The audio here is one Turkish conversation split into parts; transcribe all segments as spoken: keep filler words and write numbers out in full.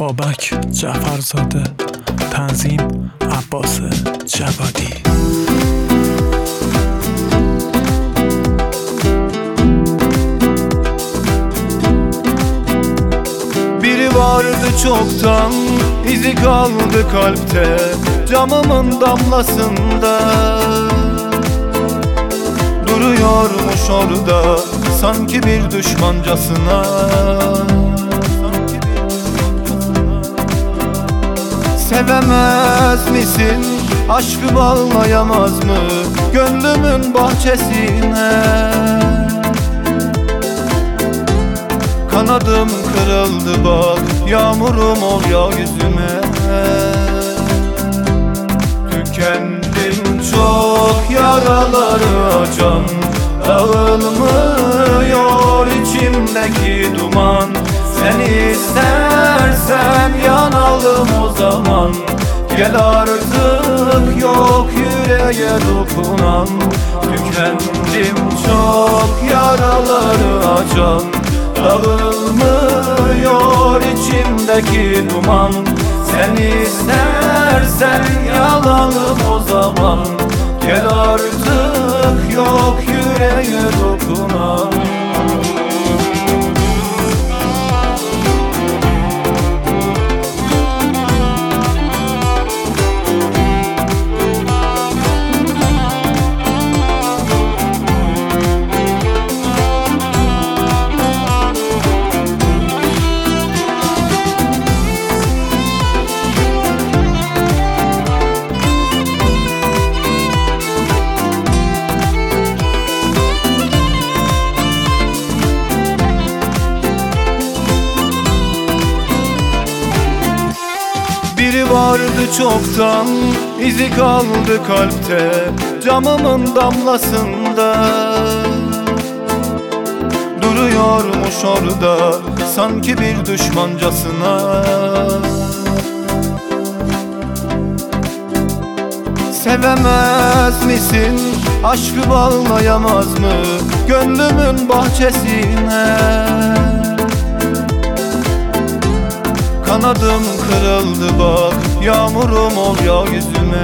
بابک جعفرزاده، تنظیم عباس جوادی. Biri vardı çoktan, izi kaldı kalpte, camımın damlasında. Duruyormuş orada, sanki bir düşmancasına. Sevemez misin, aşkı bağlayamaz mı gönlümün bahçesine? Kanadım kırıldı bak, yağmurum ol ya yüzüme. Tükendim çok yaraları açan, dağılmıyor içimdeki duman. Sen istersen yanalım o zaman, gel artık yok yüreğe dokunan. Tükendim çok yaraları açan, dağılmıyor içimdeki duman. Sen istersen yanalım o zaman, gel artık yok yüreğe dokunan. Biri vardı çoktan, izi kaldı kalpte, camımın damlasında. Duruyormuş orada, sanki bir düşmancasına. Sevemez misin, aşkı bağlayamaz mı gönlümün bahçesine? Kanadım kırıldı bak, yağmurum ol ya yüzüme.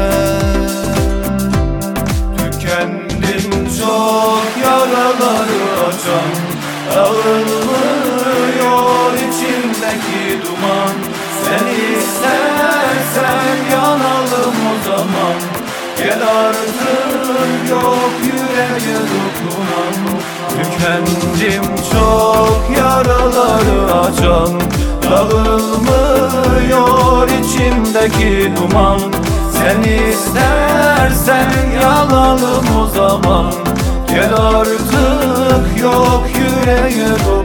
Tükendim çok yaraları açan, dağılmıyor içimdeki duman. Sen istersen yanalım o zaman, gel artık yok yüreğe dokunan. Tükendim çok yaraları açan, dağılmıyor içimdeki duman. Sen istersen yanalım o zaman, gel artık yok yüreğe dokunan.